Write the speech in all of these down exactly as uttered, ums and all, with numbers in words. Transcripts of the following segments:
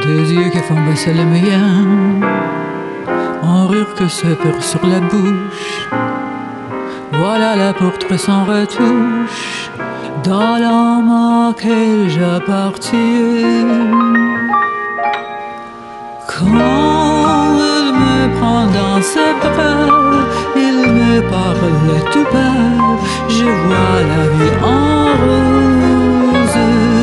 Tes yeux qui font baisser les miens, un rire que se perd sur la bouche. Voilà le portrait sans retouche, dans l'âme à laquelle j'appartiens. Quand il me prend dans ses bras, il me parle tout bas, je vois la vie en rose.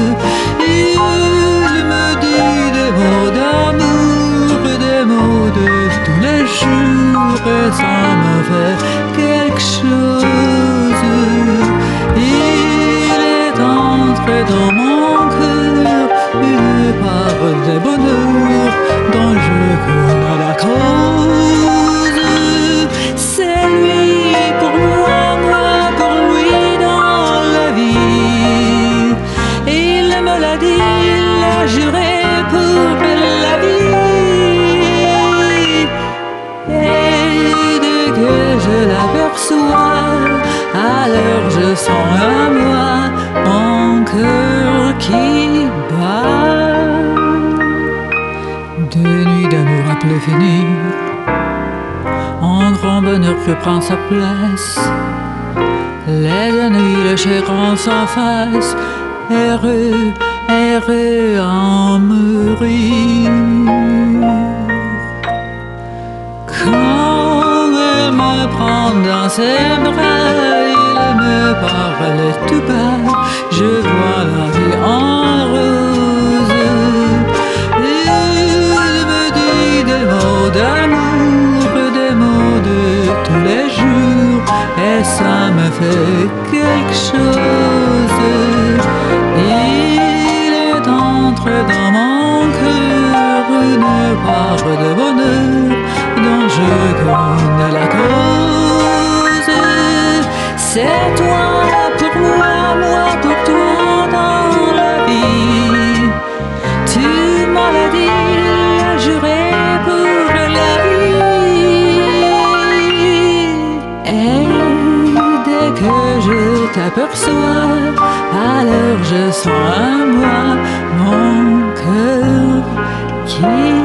Il me dit des mots d'amour, des mots de tous les jours, et ça me fait quelque chose. Il est entré dans mon cœur, une part de bonheur dont je connais la cause. C'est lui pour moi, moi pour lui dans la vie. Il me l'a dit, il l'a juré pour la vie. Et dès que je l'aperçois, alors je sens à moi mon cœur qui bat. Deux nuits d'amour appelées finir, un grand bonheur que prend sa place. Les ennuis, le chagrin s'en face, heureux, heureux en mourir. Quand elle me prend dans ses bras, il me parle tout bas, je vois la vie en rose. Il me dit des mots d'amour, des mots de tous les jours, et ça me fait quelque chose. Il est entré dans mon cœur une part de bonheur dont je connais la cause. C'est toi pour moi, moi pour toi dans la vie. Tu m'as l'as dit, juré pour la vie. Et dès que je t'aperçois, alors je sens à moi mon cœur qui